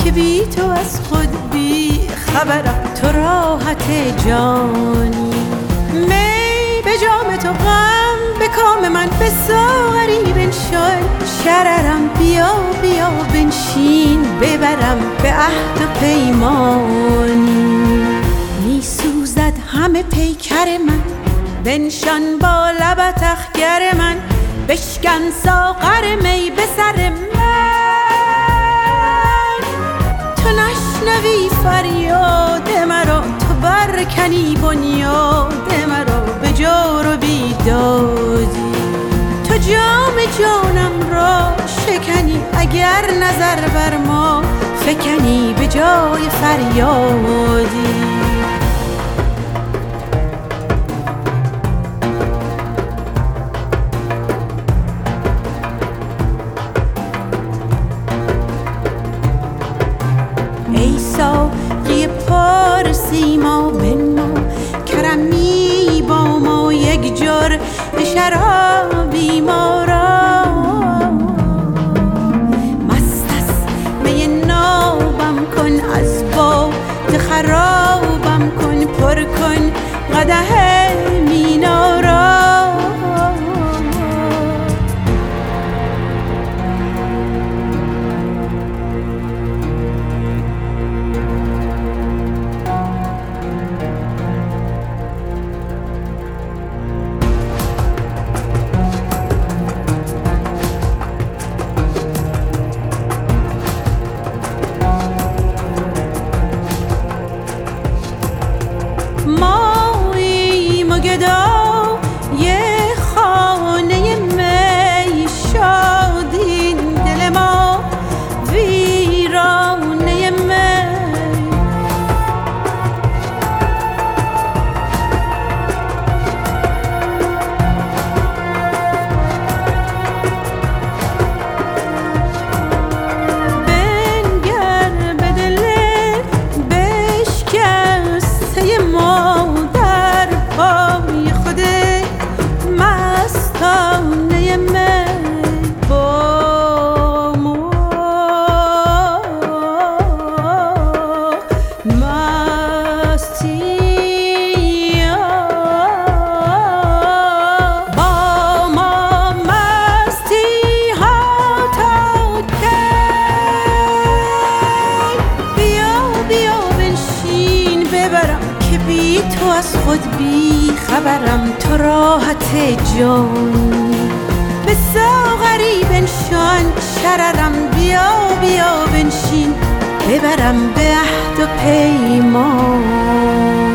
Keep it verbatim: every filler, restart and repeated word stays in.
که بی تو از خود بی خبرم، تو راحت جانی. می به جام تو غم به کام من، به ساغری بنشان شررم. بیا بیا بنشین ببرم به عهد و پیمانی. می سوزد همه پیکر من، بنشان با لبت اخگر من. بشکن ساغر می به سر من، تو نشنوی فریاد مرا، تو برکنی بنیاد مرا به جور و بیدادی. تو جام جانم را شکنی، اگر نظر بر ما فکنی به جای فریادی. ای ساقی پارسی ما بنما، کرمی با ما یک جور به شرابی ما را. مست است می نابم کن، از باد خرابم کن. پر کن قدح مینا را. ماییم و گدا یه خانه می، شادین دل ما ویرانه می. بنگر به دل بشکسته ما، در پای خود مستانه می. با ما مستی، با ما مستی ها تا کی؟ بیا بیا بنشین ببرم که بی تو از خود بی خبرم. تو راحت جانی، به ساغری بنشان شررم. بیا بیا بنشین ببرم به عهد و پیمان.